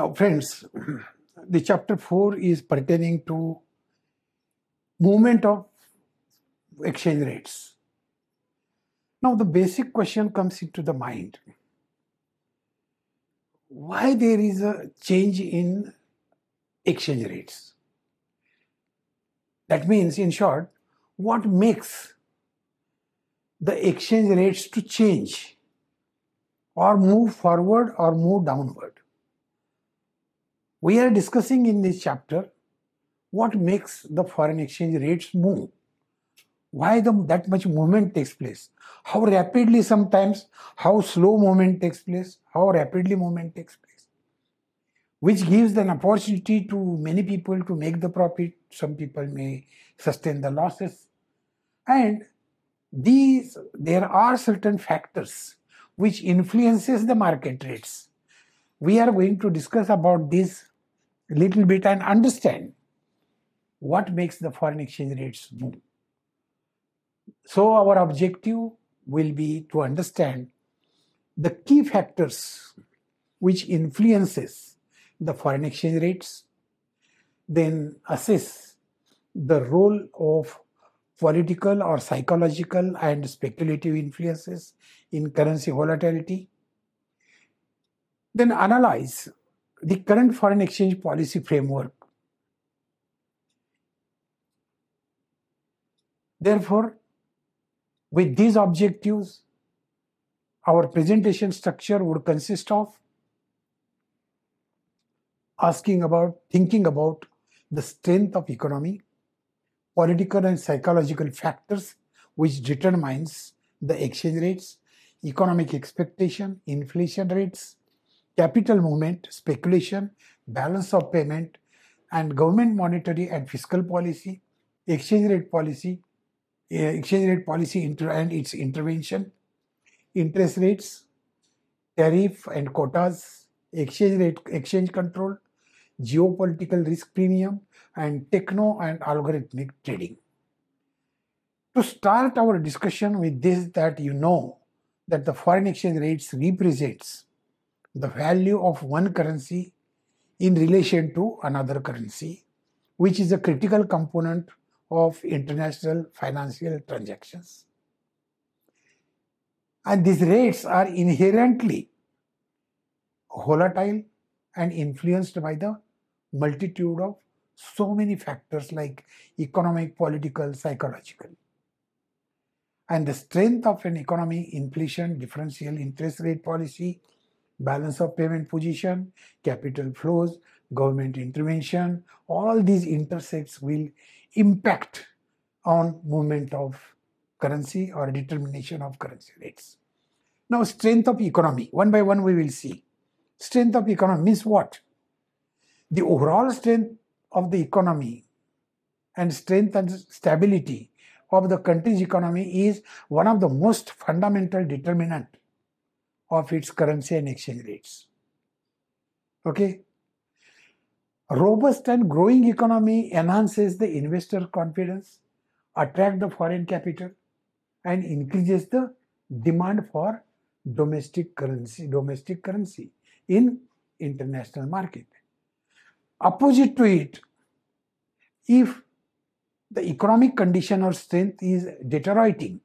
Now, friends, the chapter 4 is pertaining to movement of exchange rates. Now, the basic question comes into the mind. Why there is a change in exchange rates? That means, in short, what makes the exchange rates to change or move forward or move downward? We are discussing in this chapter what makes the foreign exchange rates move. Why that much movement takes place? How rapidly sometimes, how slow movement takes place, how rapidly movement takes place, which gives an opportunity to many people to make the profit. Some people may sustain the losses. And there are certain factors which influences the market rates. We are going to discuss about this a little bit and understand what makes the foreign exchange rates move. So our objective will be to understand the key factors which influences the foreign exchange rates, then assess the role of political or psychological and speculative influences in currency volatility, then analyze the current foreign exchange policy framework. Therefore, with these objectives, our presentation structure would consist of thinking about the strength of economy, political and psychological factors which determines the exchange rates, economic expectation, inflation rates, capital movement, speculation, balance of payment, and government monetary and fiscal policy, exchange rate policy and its intervention, interest rates, tariff and quotas, exchange control, geopolitical risk premium, and techno and algorithmic trading. To start our discussion with this, that you know that the foreign exchange rates represents the value of one currency in relation to another currency, which is a critical component of international financial transactions. And these rates are inherently volatile and influenced by the multitude of so many factors like economic, political, psychological. And the strength of an economy, inflation, differential interest rate policy, balance of payment position, capital flows, government intervention, all these intersects will impact on movement of currency or determination of currency rates. Now, strength of economy, one by one we will see. Strength of economy means what? The overall strength of the economy and strength and stability of the country's economy is one of the most fundamental determinant of its currency and exchange rates. Okay? A robust and growing economy enhances the investor confidence, attracts the foreign capital, and increases the demand for domestic currency in international market. Opposite to it, if the economic condition or strength is deteriorating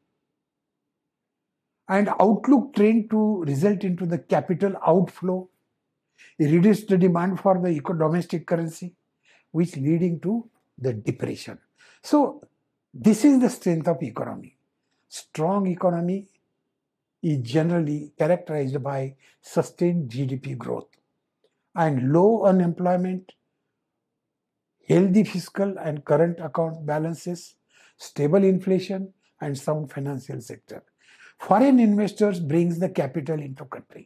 and outlook trend to result into the capital outflow, reduce the demand for the domestic currency, which leading to the depression. So this is the strength of economy. Strong economy is generally characterized by sustained GDP growth and low unemployment, healthy fiscal and current account balances, stable inflation, and sound financial sector. Foreign investors brings the capital into country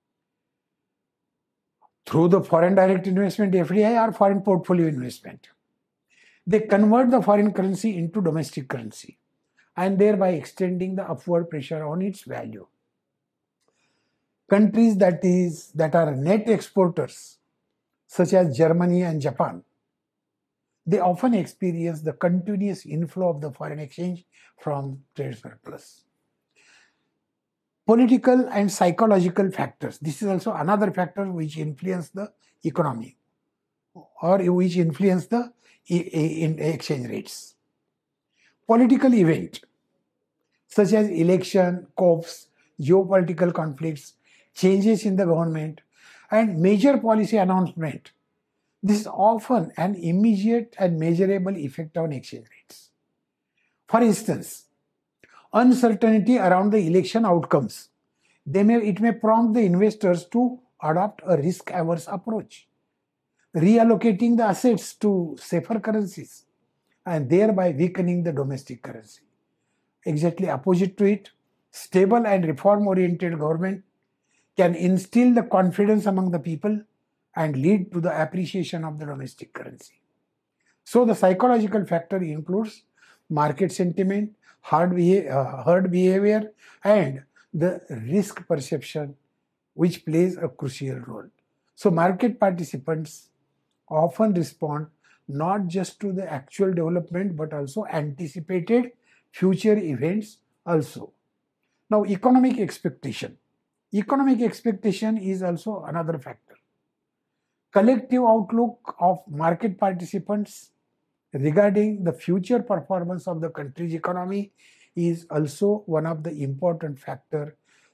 through the foreign direct investment, FDI, or foreign portfolio investment. They convert the foreign currency into domestic currency and thereby extending the upward pressure on its value. Countries that are net exporters, such as Germany and Japan, they often experience the continuous inflow of the foreign exchange from trade surplus. Political and psychological factors. This is also another factor which influence the economy or which influence the in exchange rates. Political event such as election, coups, geopolitical conflicts, changes in the government, and major policy announcement. This is often an immediate and measurable effect on exchange rates. For instance, uncertainty around the election outcomes. It may prompt the investors to adopt a risk-averse approach, reallocating the assets to safer currencies and thereby weakening the domestic currency. Exactly opposite to it, stable and reform-oriented government can instill the confidence among the people and lead to the appreciation of the domestic currency. So the psychological factor includes market sentiment, herd behavior, and the risk perception, which plays a crucial role. So market participants often respond not just to the actual development but also anticipated future events also. Now, economic expectation. Economic expectation is also another factor. Collective outlook of market participants regarding the future performance of the country's economy is also one of the important factors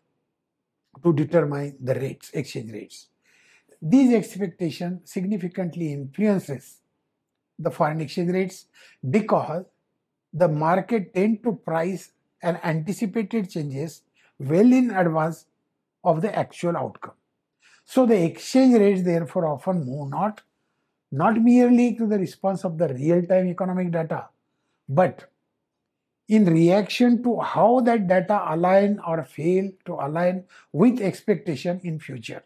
to determine the rates, exchange rates. These expectations significantly influences the foreign exchange rates because the market tend to price and anticipated changes well in advance of the actual outcome. So the exchange rates therefore often move not merely to the response of the real-time economic data, but in reaction to how that data align or fail to align with expectation in future.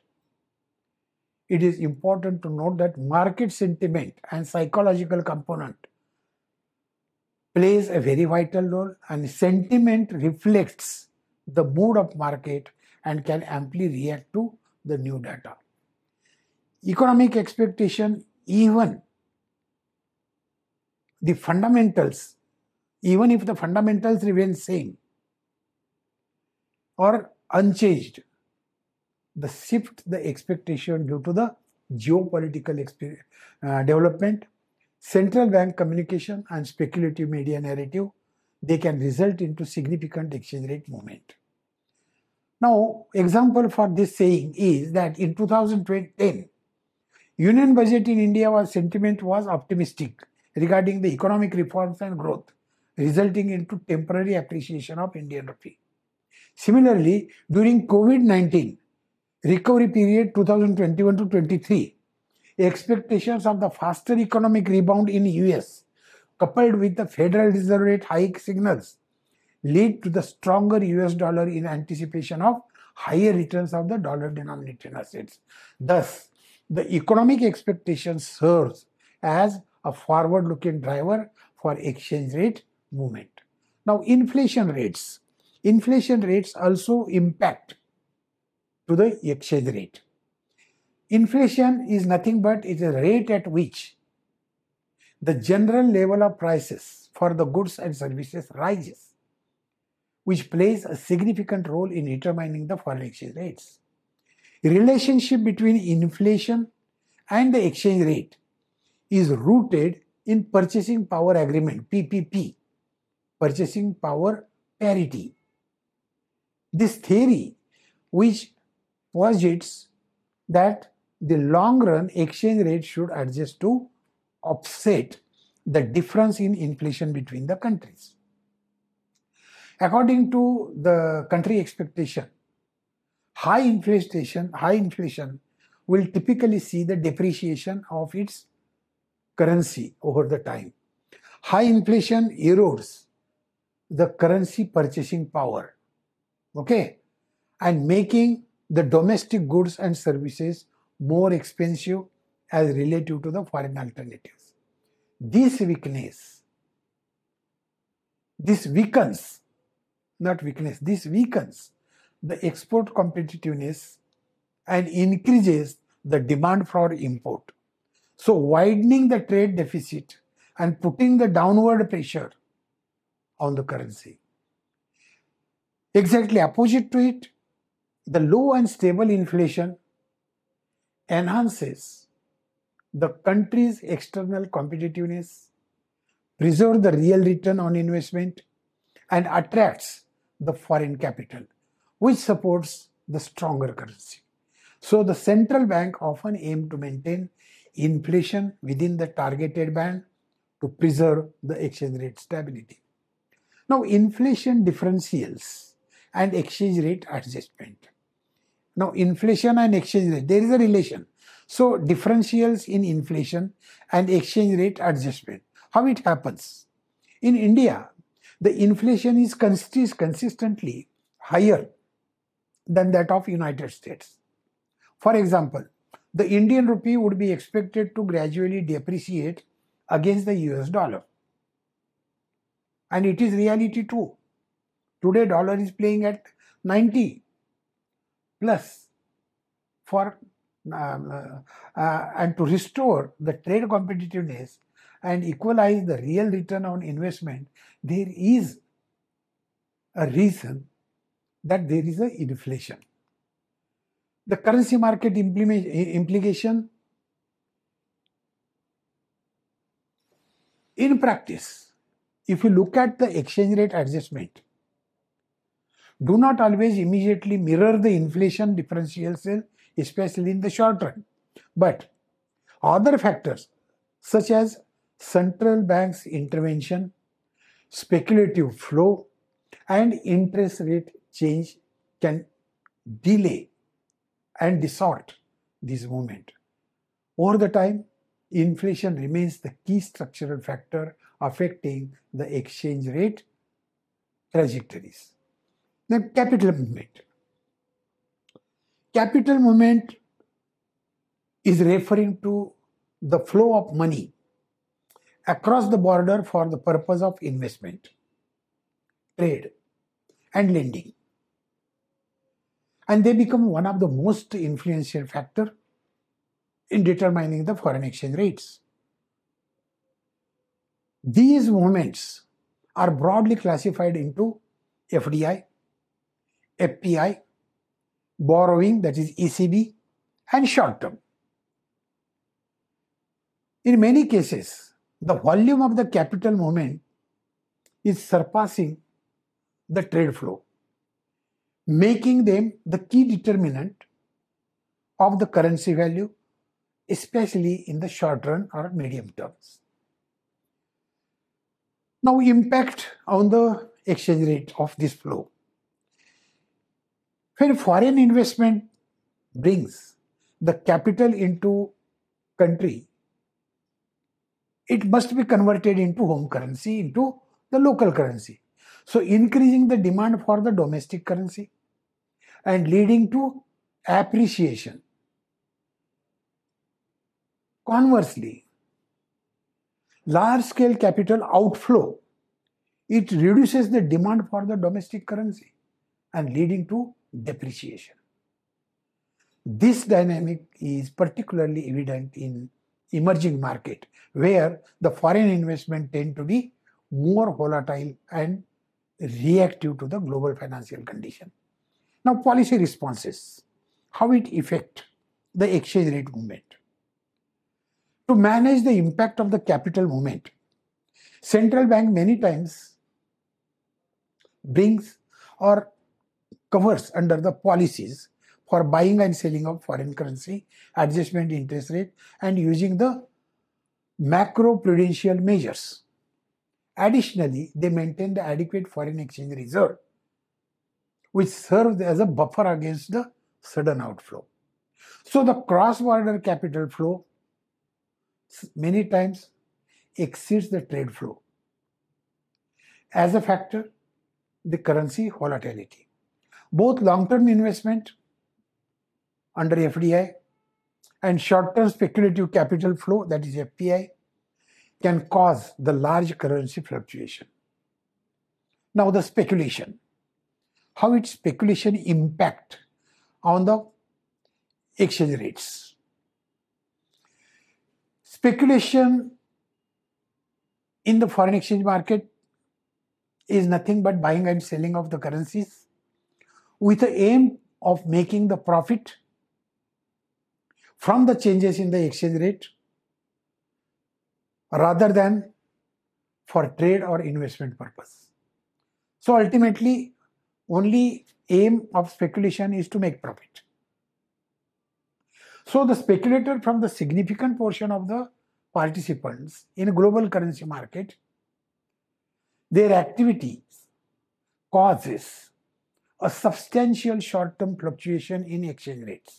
It is important to note that market sentiment and psychological component plays a very vital role, and sentiment reflects the mood of market and can amply react to the new data. Economic expectation, even if the fundamentals remain same or unchanged, the shift the expectation due to the geopolitical development, central bank communication and speculative media narrative, they can result into significant exchange rate movement. Now, example for this saying is that in 2010, Union budget in India sentiment was optimistic regarding the economic reforms and growth, resulting into temporary appreciation of Indian rupee. Similarly, during COVID-19 recovery period 2021 to 23, expectations of the faster economic rebound in US coupled with the Federal Reserve rate hike signals lead to the stronger US dollar in anticipation of higher returns of the dollar denominated assets. Thus, the economic expectation serves as a forward-looking driver for exchange rate movement. Now, inflation rates. Inflation rates also impact to the exchange rate. Inflation is nothing but is a rate at which the general level of prices for the goods and services rises, which plays a significant role in determining the foreign exchange rates. The relationship between inflation and the exchange rate is rooted in purchasing power agreement, PPP, purchasing power parity. This theory, which posits that the long run exchange rate should adjust to offset the difference in inflation between the countries. According to the country expectation, high inflation will typically see the depreciation of its currency over the time. High inflation erodes the currency purchasing power, okay, and making the domestic goods and services more expensive as relative to the foreign alternatives. This weakens the export competitiveness and increases the demand for import. So widening the trade deficit and putting the downward pressure on the currency. Exactly opposite to it, The low and stable inflation enhances the country's external competitiveness, preserves the real return on investment, and attracts the foreign capital, which supports the stronger currency. So the central bank often aim to maintain inflation within the targeted band to preserve the exchange rate stability. Now, inflation differentials and exchange rate adjustment. Now, inflation and exchange rate, there is a relation. So, differentials in inflation and exchange rate adjustment. How it happens? In India, the inflation is consistently higher than that of United States. For example, the Indian rupee would be expected to gradually depreciate against the US dollar. And it is reality too. Today dollar is playing at 90 plus for and to restore the trade competitiveness and equalize the real return on investment, there is a reason that there is an inflation. The currency market implication in practice, if you look at the exchange rate adjustment, do not always immediately mirror the inflation differentials, especially in the short run. But other factors such as central bank's intervention, speculative flow, and interest rate change can delay and distort this movement. Over the time, inflation remains the key structural factor affecting the exchange rate trajectories. Then capital movement. Capital movement is referring to the flow of money across the border for the purpose of investment, trade, and lending. And they become one of the most influential factor in determining the foreign exchange rates. These movements are broadly classified into FDI, FPI, borrowing, that is ECB, and short term. In many cases, the volume of the capital movement is surpassing the trade flow, making them the key determinant of the currency value, especially in the short run or medium terms. Now, impact on the exchange rate of this flow. When foreign investment brings the capital into country, it must be converted into home currency, into the local currency. So increasing the demand for the domestic currency and leading to appreciation. Conversely, large-scale capital outflow, it reduces the demand for the domestic currency and leading to depreciation. This dynamic is particularly evident in emerging market, where the foreign investment tend to be more volatile and reactive to the global financial condition. Now, policy responses, how it affect the exchange rate movement. To manage the impact of the capital movement, central bank many times brings or covers under the policies for buying and selling of foreign currency, adjustment interest rate, and using the macro-prudential measures. Additionally, they maintain the adequate foreign exchange reserve, which serves as a buffer against the sudden outflow. So the cross-border capital flow many times exceeds the trade flow. As a factor, the currency volatility. Both long-term investment under FDI and short-term speculative capital flow, that is FPI, can cause the large currency fluctuation. Now the speculation. How its speculation impact on the exchange rates. Speculation in the foreign exchange market is nothing but buying and selling of the currencies with the aim of making the profit from the changes in the exchange rate rather than for trade or investment purpose. So ultimately, only aim of speculation is to make profit. So the speculator from the significant portion of the participants in a global currency market, their activities causes a substantial short-term fluctuation in exchange rates,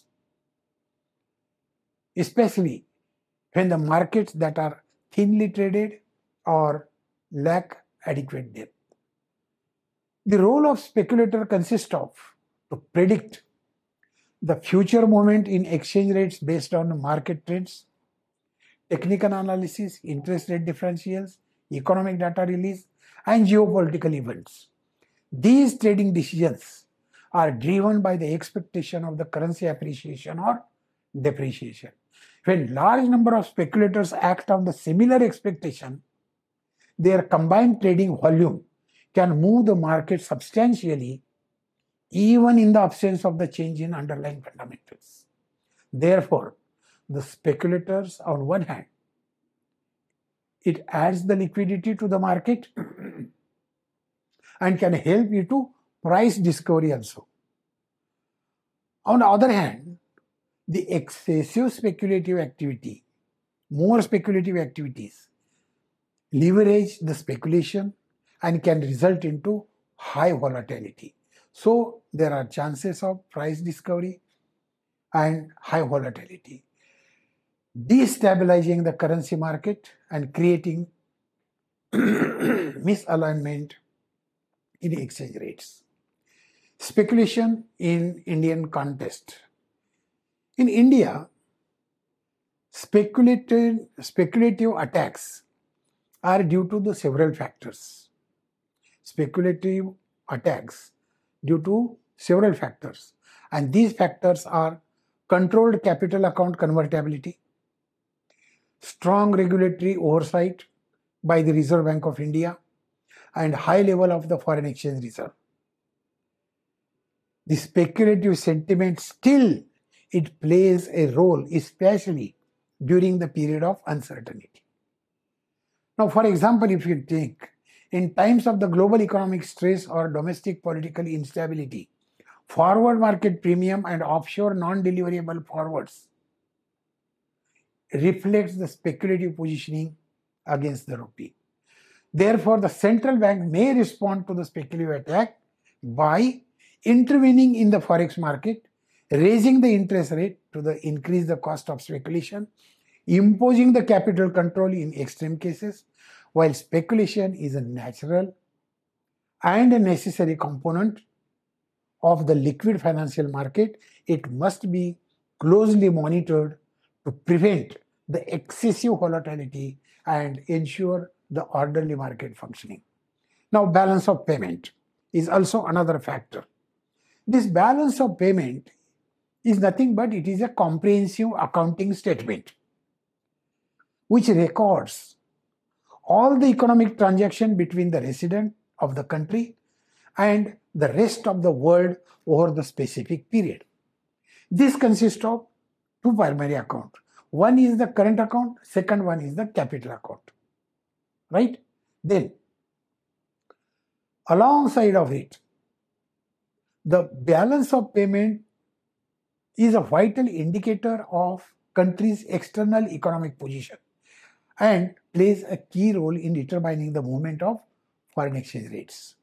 especially when the markets that are thinly traded or lack adequate depth. The role of speculator consists of to predict the future movement in exchange rates based on market trends, technical analysis, interest rate differentials, economic data release, and geopolitical events. These trading decisions are driven by the expectation of the currency appreciation or depreciation. When large number of speculators act on the similar expectation, their combined trading volume can move the market substantially even in the absence of the change in underlying fundamentals. Therefore, the speculators on one hand, it adds the liquidity to the market and can help you to price discovery also. On the other hand, the excessive speculative activity, more speculative activities, leverage the speculation and can result into high volatility. So there are chances of price discovery and high volatility, destabilizing the currency market and creating misalignment in exchange rates. Speculation in Indian context. In India, speculative attacks are due to the several factors. Speculative attacks due to several factors, and these factors are controlled capital account convertibility, strong regulatory oversight by the Reserve Bank of India, and high level of the foreign exchange reserve. The speculative sentiment still it plays a role, especially during the period of uncertainty. Now, for example, if you take in times of the global economic stress or domestic political instability, forward market premium and offshore non-deliverable forwards reflects the speculative positioning against the rupee. Therefore, the central bank may respond to the speculative attack by intervening in the forex market, raising the interest rate to increase the cost of speculation, imposing the capital control in extreme cases. While speculation is a natural and a necessary component of the liquid financial market, it must be closely monitored to prevent the excessive volatility and ensure the orderly market functioning. Now, balance of payment is also another factor. This balance of payment is nothing but it is a comprehensive accounting statement which records all the economic transaction between the resident of the country and the rest of the world over the specific period. This consists of two primary accounts. One is the current account, second one is the capital account. Right? Then, alongside of it, the balance of payment is a vital indicator of country's external economic position and plays a key role in determining the movement of foreign exchange rates.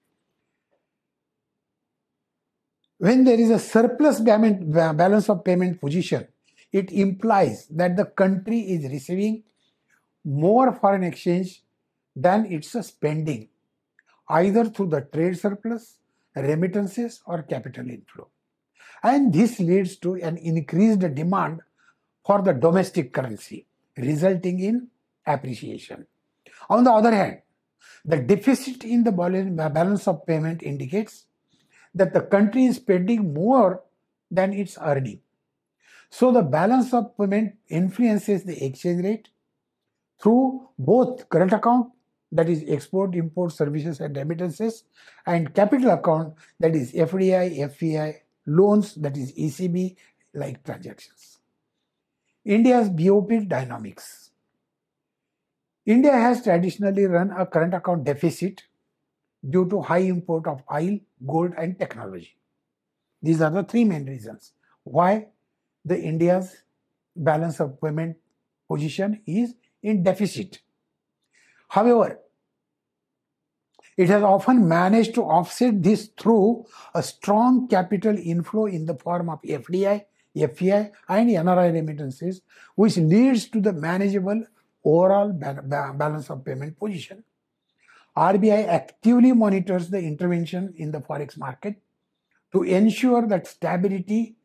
When there is a surplus balance of payment position, it implies that the country is receiving more foreign exchange than it's spending, either through the trade surplus, remittances, or capital inflow. And this leads to an increased demand for the domestic currency, resulting in appreciation. On the other hand, the deficit in the balance of payment indicates that the country is spending more than it's earning. So the balance of payment influences the exchange rate through both current account, that is export, import, services and remittances, and capital account, that is FDI, FPI loans, that is ECB like transactions. India's BOP dynamics. India has traditionally run a current account deficit due to high import of oil, gold and technology. These are the three main reasons why the India's balance of payment position is in deficit. However, it has often managed to offset this through a strong capital inflow in the form of FDI, FPI and NRI remittances, which leads to the manageable overall balance of payment position. RBI actively monitors the intervention in the forex market to ensure the stability,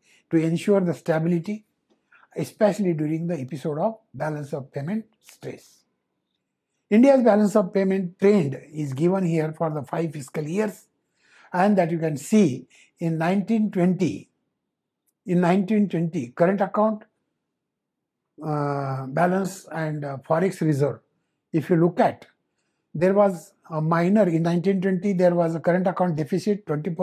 especially during the episode of balance of payment stress. India's balance of payment trend is given here for the 5 fiscal years, and that you can see in 1920, current account balance and forex reserve. If you look at, there was a minor, in 1920 there was a current account deficit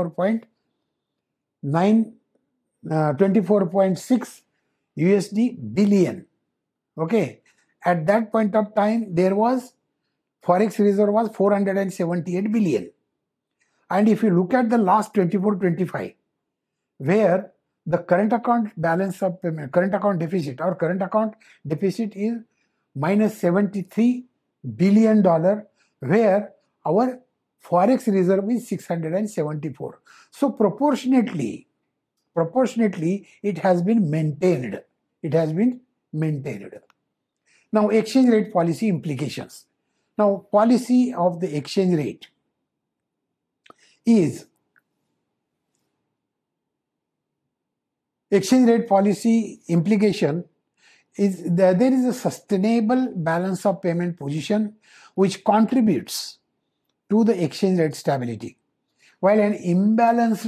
24.6 USD billion. Okay, at that point of time there was forex reserve was 478 billion. And if you look at the last 24-25, where the current account balance of payment, current account deficit is minus $73 billion, where our forex reserve is 674. So proportionately it has been maintained. Now, exchange rate policy implications. Now, policy of the exchange rate is exchange rate policy implication is that there is a sustainable balance of payment position which contributes to the exchange rate stability, while an imbalanced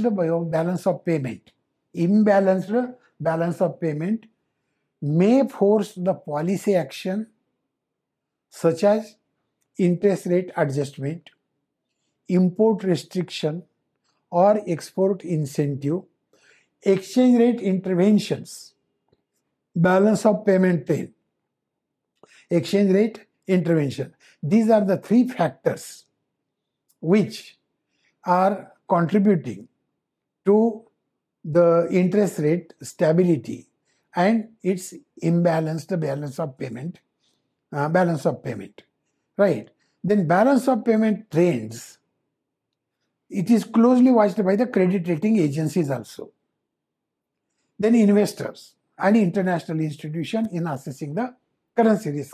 balance of payment may force the policy action such as interest rate adjustment, import restriction or export incentive, exchange rate interventions, balance of payment trend, exchange rate intervention. These are the three factors which are contributing to the interest rate stability and its imbalanced balance of payment. Right. Then balance of payment trends, it is closely watched by the credit rating agencies also. Then investors and international institutions in assessing the currency risk.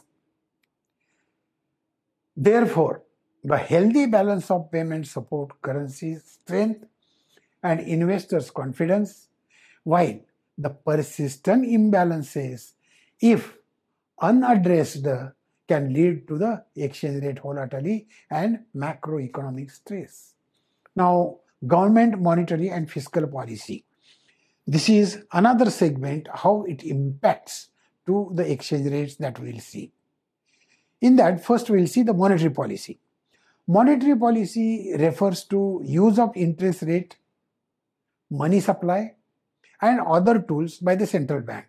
Therefore, the healthy balance of payment support currency strength and investors' confidence, while the persistent imbalances, if unaddressed, can lead to the exchange rate volatility and macroeconomic stress. Now, government monetary and fiscal policy. This is another segment, how it impacts to the exchange rates that we will see. In that, first we will see the monetary policy. Monetary policy refers to use of interest rate, money supply and other tools by the central bank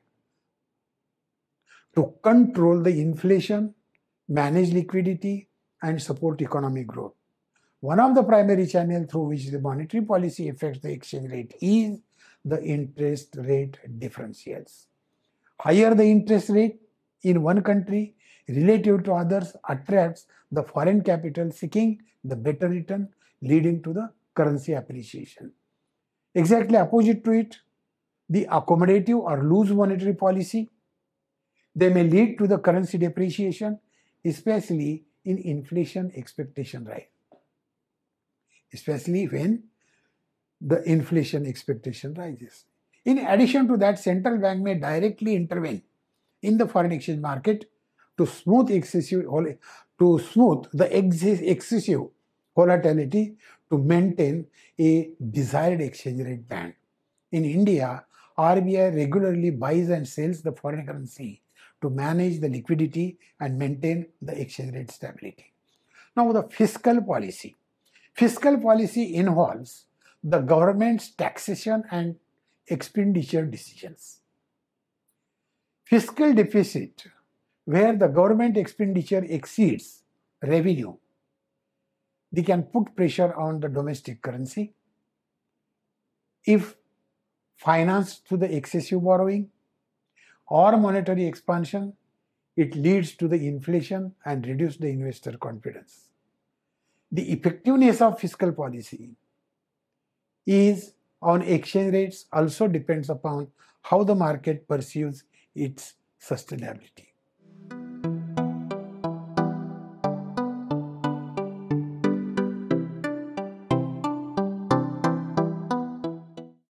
to control the inflation, manage liquidity and support economic growth. One of the primary channels through which the monetary policy affects the exchange rate is the interest rate differentials. Higher the interest rate in one country relative to others attracts the foreign capital seeking the better return, leading to the currency appreciation. Exactly opposite to it, the accommodative or loose monetary policy, they may lead to the currency depreciation, especially in inflation expectation rise. Especially when the inflation expectation rises. In addition to that, central bank may directly intervene in the foreign exchange market to smooth the excessive volatility to maintain a desired exchange rate band. In India, RBI regularly buys and sells the foreign currency to manage the liquidity and maintain the exchange rate stability. Now, the fiscal policy. Fiscal policy involves the government's taxation and expenditure decisions. Fiscal deficit, where the government expenditure exceeds revenue, they can put pressure on the domestic currency. If financed through the excessive borrowing or monetary expansion, it leads to the inflation and reduce the investor confidence. The effectiveness of fiscal policy is on exchange rates also depends upon how the market perceives its sustainability.